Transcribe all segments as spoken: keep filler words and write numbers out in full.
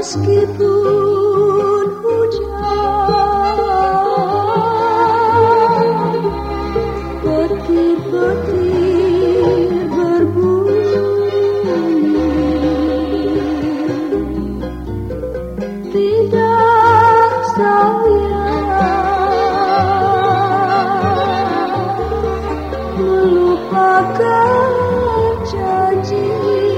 Meskipun hujan, petir-petir berbunyi, tidak sayang melupakan janji.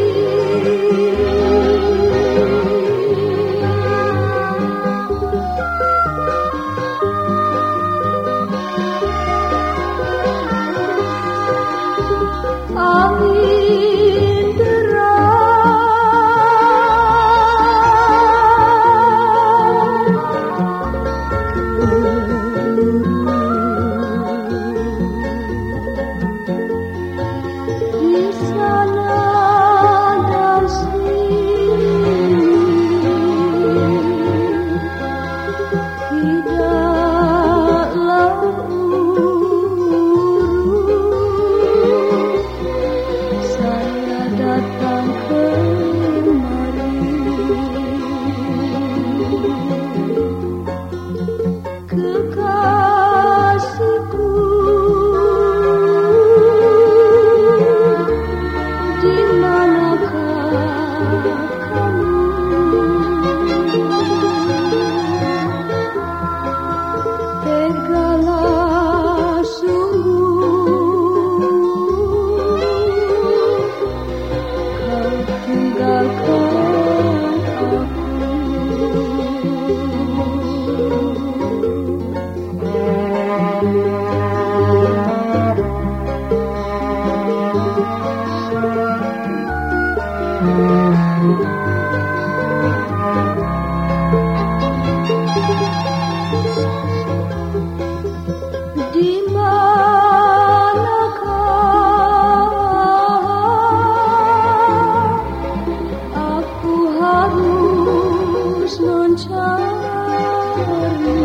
Angin di sana dan sini, tidaklah urus saya datang kemari. Kekasihku, di manakah kamu? Tegalah sungguh kau tinggalkan aku. Di manakah aku harus mencari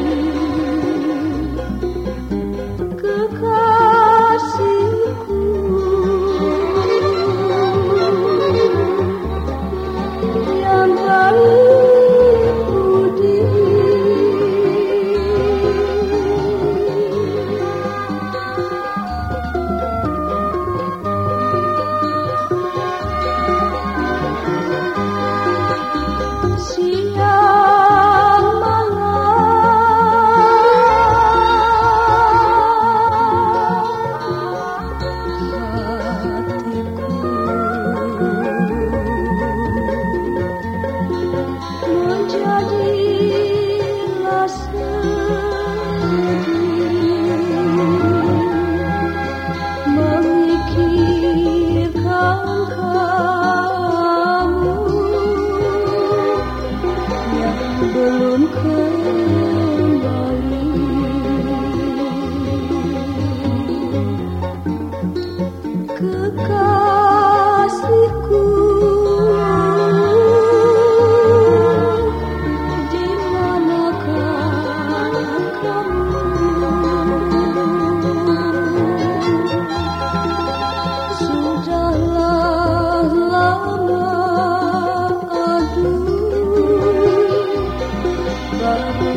kekasihku yang baik budi? Siang malam hatiku menjadilah sedih, memikirkan kamu yang belum kembali. Kekasihku, di manakah kamu? Sudahlah lama aduh,